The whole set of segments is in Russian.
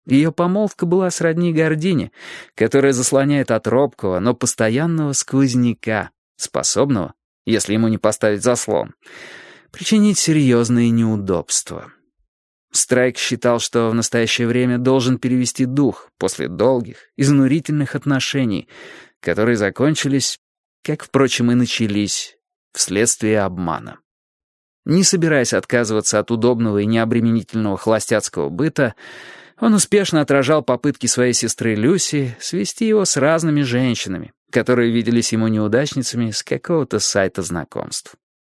Ее помолвка была сродни гордине, которая заслоняет от робкого, но постоянного сквозняка, способного, если ему не поставить заслон, причинить серьезные неудобства. Страйк считал, что в настоящее время должен перевести дух после долгих, изнурительных отношений, которые закончились, как, впрочем, и начались, вследствие обмана. Не собираясь отказываться от удобного и необременительного холостяцкого быта, он успешно отражал попытки своей сестры Люси свести его с разными женщинами, которые виделись ему неудачницами с какого-то сайта знакомств.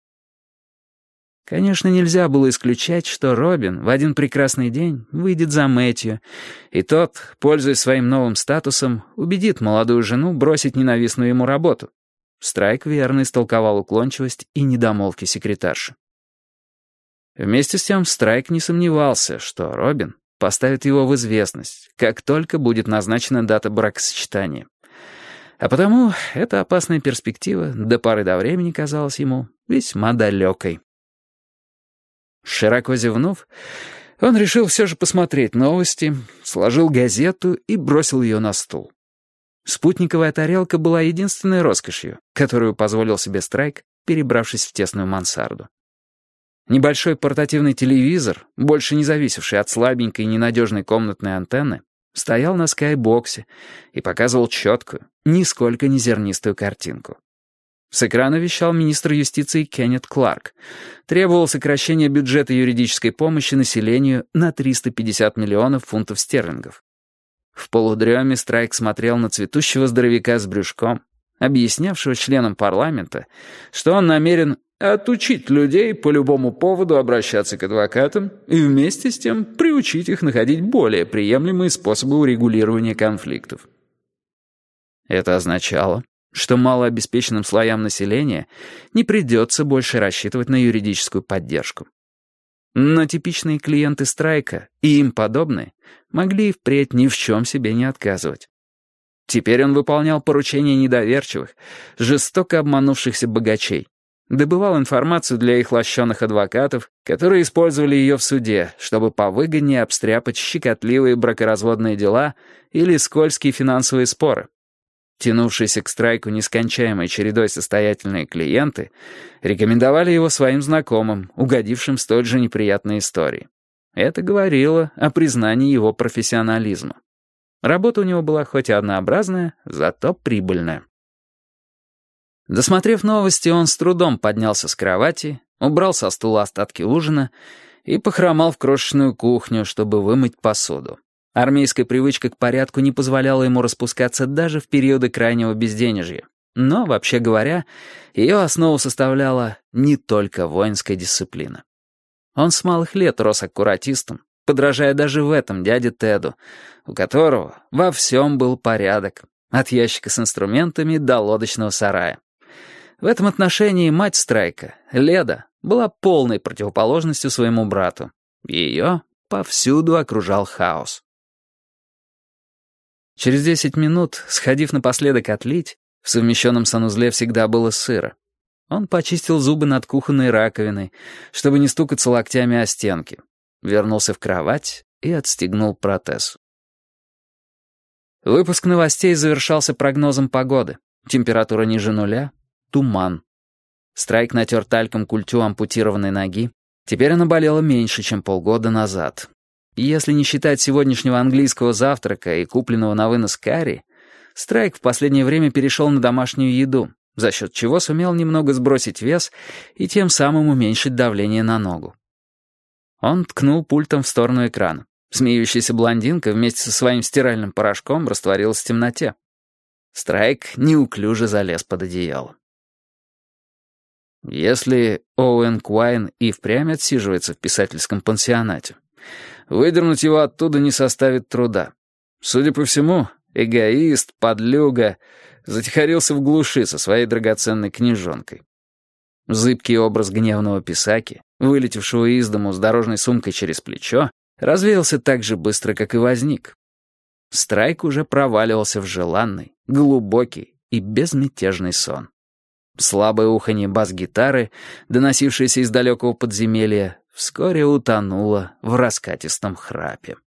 Конечно, нельзя было исключать, что Робин в один прекрасный день выйдет за Мэтью, и тот, пользуясь своим новым статусом, убедит молодую жену бросить ненавистную ему работу. Страйк верно истолковал уклончивость и недомолвки секретарши. Вместе с тем Страйк не сомневался, что Робин поставит его в известность, как только будет назначена дата бракосочетания. А потому эта опасная перспектива до поры до времени казалась ему весьма далекой. Широко зевнув, он решил все же посмотреть новости, сложил газету и бросил ее на стул. Спутниковая тарелка была единственной роскошью, которую позволил себе Страйк, перебравшись в тесную мансарду. Небольшой портативный телевизор, больше не зависевший от слабенькой и ненадежной комнатной антенны, стоял на скайбоксе и показывал четкую, нисколько не зернистую картинку. С экрана вещал министр юстиции Кеннет Кларк. Требовал сокращения бюджета юридической помощи населению на 350 миллионов фунтов стерлингов. В полудреме Страйк смотрел на цветущего здоровяка с брюшком, объяснявшего членам парламента, что он намерен отучить людей по любому поводу обращаться к адвокатам и вместе с тем приучить их находить более приемлемые способы урегулирования конфликтов. Это означало, что малообеспеченным слоям населения не придется больше рассчитывать на юридическую поддержку. Но типичные клиенты Страйка и им подобные могли и впредь ни в чем себе не отказывать. Теперь он выполнял поручения недоверчивых, жестоко обманувшихся богачей, добывал информацию для их лощеных адвокатов, которые использовали ее в суде, чтобы повыгоднее обстряпать щекотливые бракоразводные дела или скользкие финансовые споры. Тянувшиеся к Страйку нескончаемой чередой состоятельные клиенты рекомендовали его своим знакомым, угодившим в столь же неприятные истории. Это говорило о признании его профессионализма. Работа у него была хоть и однообразная, зато прибыльная. Досмотрев новости, он с трудом поднялся с кровати, убрал со стула остатки ужина и похромал в крошечную кухню, чтобы вымыть посуду. Армейская привычка к порядку не позволяла ему распускаться даже в периоды крайнего безденежья. Но, вообще говоря, ее основу составляла не только воинская дисциплина. Он с малых лет рос аккуратистом, подражая даже в этом дяде Теду, у которого во всем был порядок, от ящика с инструментами до лодочного сарая. В этом отношении мать Страйка, Леда, была полной противоположностью своему брату. Ее повсюду окружал хаос. Через 10 минут, сходив напоследок отлить, в совмещенном санузле всегда было сыро. Он почистил зубы над кухонной раковиной, чтобы не стукаться локтями о стенки. Вернулся в кровать и отстегнул протез. Выпуск новостей завершался прогнозом погоды. Температура ниже нуля, туман. Страйк натер тальком культю ампутированной ноги. Теперь она болела меньше, чем полгода назад. Если не считать сегодняшнего английского завтрака и купленного на вынос карри, Страйк в последнее время перешел на домашнюю еду, за счет чего сумел немного сбросить вес и тем самым уменьшить давление на ногу. Он ткнул пультом в сторону экрана. Смеющаяся блондинка вместе со своим стиральным порошком растворилась в темноте. Страйк неуклюже залез под одеяло. Если Оуэн Куайн и впрямь отсиживается в писательском пансионате, выдернуть его оттуда не составит труда. Судя по всему, эгоист, подлюга, затихарился в глуши со своей драгоценной книжонкой. Зыбкий образ гневного писаки, вылетевшего из дому с дорожной сумкой через плечо, развеялся так же быстро, как и возник. Страйк уже проваливался в желанный, глубокий и безмятежный сон. Слабое уханье бас-гитары, доносившееся из далекого подземелья, вскоре утонуло в раскатистом храпе.